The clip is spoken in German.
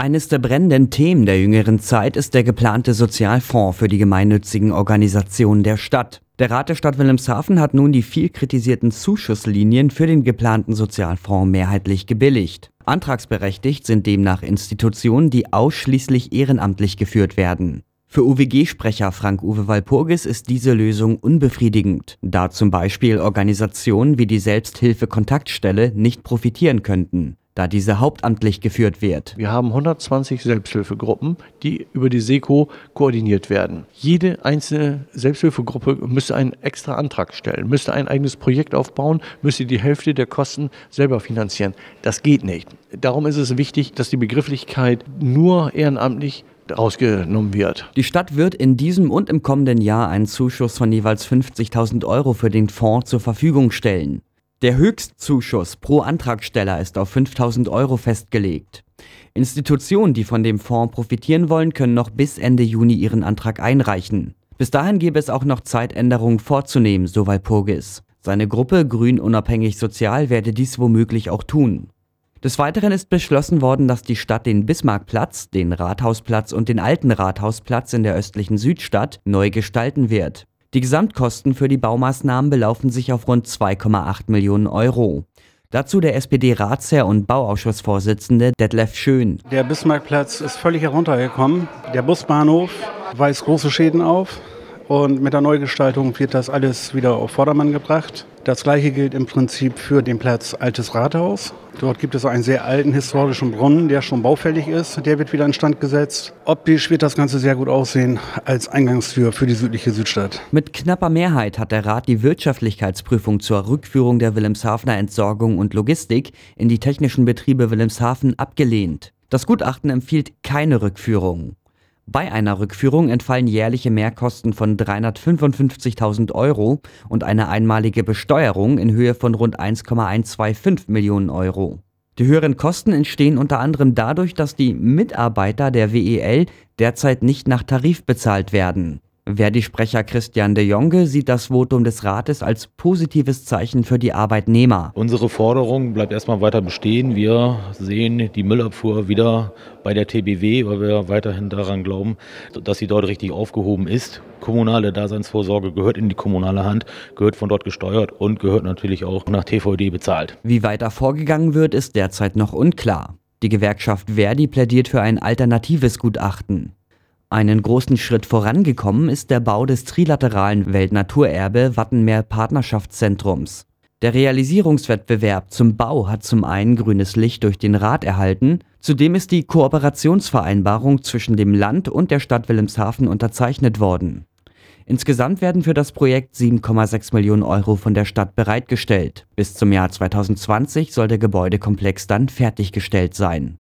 Eines der brennenden Themen der jüngeren Zeit ist der geplante Sozialfonds für die gemeinnützigen Organisationen der Stadt. Der Rat der Stadt Wilhelmshaven hat nun die viel kritisierten Zuschusslinien für den geplanten Sozialfonds mehrheitlich gebilligt. Antragsberechtigt sind demnach Institutionen, die ausschließlich ehrenamtlich geführt werden. Für UWG-Sprecher Frank-Uwe Walpurgis ist diese Lösung unbefriedigend, da zum Beispiel Organisationen wie die Selbsthilfe-Kontaktstelle nicht profitieren könnten, da diese hauptamtlich geführt wird. Wir haben 120 Selbsthilfegruppen, die über die SECO koordiniert werden. Jede einzelne Selbsthilfegruppe müsste einen extra Antrag stellen, müsste ein eigenes Projekt aufbauen, müsste die Hälfte der Kosten selber finanzieren. Das geht nicht. Darum ist es wichtig, dass die Begrifflichkeit nur ehrenamtlich rausgenommen wird. Die Stadt wird in diesem und im kommenden Jahr einen Zuschuss von jeweils 50.000 € für den Fonds zur Verfügung stellen. Der Höchstzuschuss pro Antragsteller ist auf 5.000 € festgelegt. Institutionen, die von dem Fonds profitieren wollen, können noch bis Ende Juni ihren Antrag einreichen. Bis dahin gäbe es auch noch Zeit, Änderungen vorzunehmen, so Walpurgis. Seine Gruppe Grün Unabhängig Sozial werde dies womöglich auch tun. Des Weiteren ist beschlossen worden, dass die Stadt den Bismarckplatz, den Rathausplatz und den alten Rathausplatz in der östlichen Südstadt neu gestalten wird. Die Gesamtkosten für die Baumaßnahmen belaufen sich auf rund 2,8 Millionen €. Dazu der SPD-Ratsherr und Bauausschussvorsitzende Detlef Schön. Der Bismarckplatz ist völlig heruntergekommen. Der Busbahnhof weist große Schäden auf. Und mit der Neugestaltung wird das alles wieder auf Vordermann gebracht. Das Gleiche gilt im Prinzip für den Platz Altes Rathaus. Dort gibt es einen sehr alten historischen Brunnen, der schon baufällig ist. Der wird wieder instand gesetzt. Optisch wird das Ganze sehr gut aussehen als Eingangstür für die südliche Südstadt. Mit knapper Mehrheit hat der Rat die Wirtschaftlichkeitsprüfung zur Rückführung der Wilhelmshavener Entsorgung und Logistik in die technischen Betriebe Wilhelmshaven abgelehnt. Das Gutachten empfiehlt keine Rückführung. Bei einer Rückführung entfallen jährliche Mehrkosten von 355.000 € und eine einmalige Besteuerung in Höhe von rund 1,125 Millionen €. Die höheren Kosten entstehen unter anderem dadurch, dass die Mitarbeiter der WEL derzeit nicht nach Tarif bezahlt werden. Verdi-Sprecher Christian de Jonge sieht das Votum des Rates als positives Zeichen für die Arbeitnehmer. Unsere Forderung bleibt erstmal weiter bestehen. Wir sehen die Müllabfuhr wieder bei der TBW, weil wir weiterhin daran glauben, dass sie dort richtig aufgehoben ist. Kommunale Daseinsvorsorge gehört in die kommunale Hand, gehört von dort gesteuert und gehört natürlich auch nach TVD bezahlt. Wie weiter vorgegangen wird, ist derzeit noch unklar. Die Gewerkschaft Verdi plädiert für ein alternatives Gutachten. Einen großen Schritt vorangekommen ist der Bau des trilateralen Weltnaturerbe Wattenmeer-Partnerschaftszentrums. Der Realisierungswettbewerb zum Bau hat zum einen grünes Licht durch den Rat erhalten, zudem ist die Kooperationsvereinbarung zwischen dem Land und der Stadt Wilhelmshaven unterzeichnet worden. Insgesamt werden für das Projekt 7,6 Millionen € von der Stadt bereitgestellt. Bis zum Jahr 2020 soll der Gebäudekomplex dann fertiggestellt sein.